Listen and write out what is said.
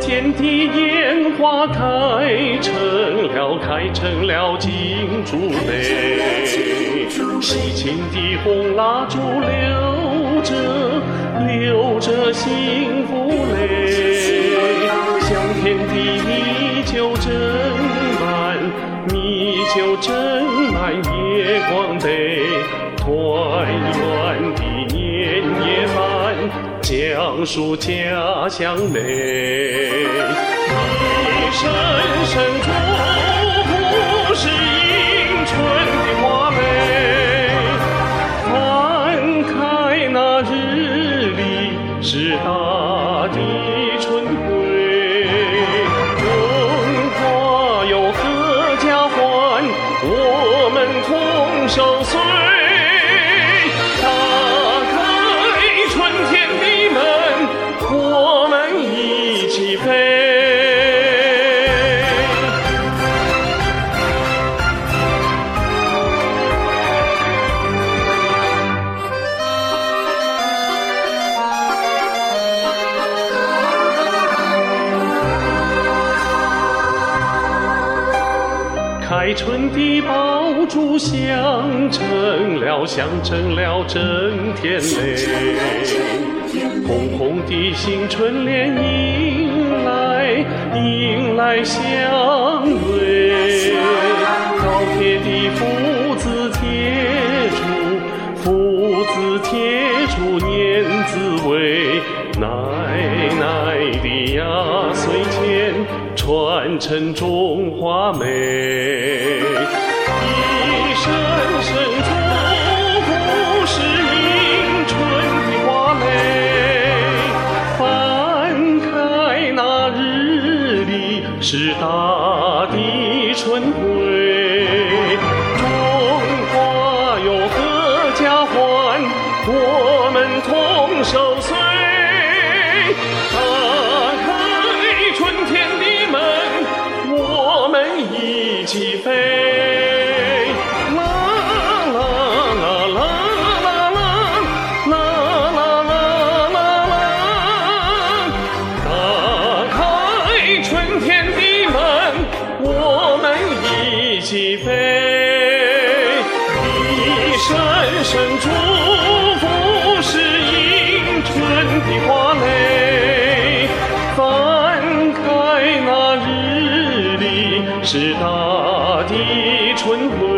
见的烟花开成了金珠泪，喜庆的红蜡烛流着幸福泪，香甜的米酒斟满月光杯，团圆的年夜饭讲述家乡美，一声声祝福是迎春的花蕾，翻开那日历是大地春晖，荣华又合家欢，我们同守岁，打开春天的门，我们一起飞。开春的爆竹响成了震天雷，红红的新春联迎来祥瑞，高铁的福字贴出年滋味，奶的压岁钱传承中华美，一声声祝福是迎春的花蕾，翻开那日历是大地春晖，中华又合家欢，我们同守岁，打开春天的门，我们一起飞。起飞，一声声祝福是迎春的花蕾，翻开那日历是大地春晖。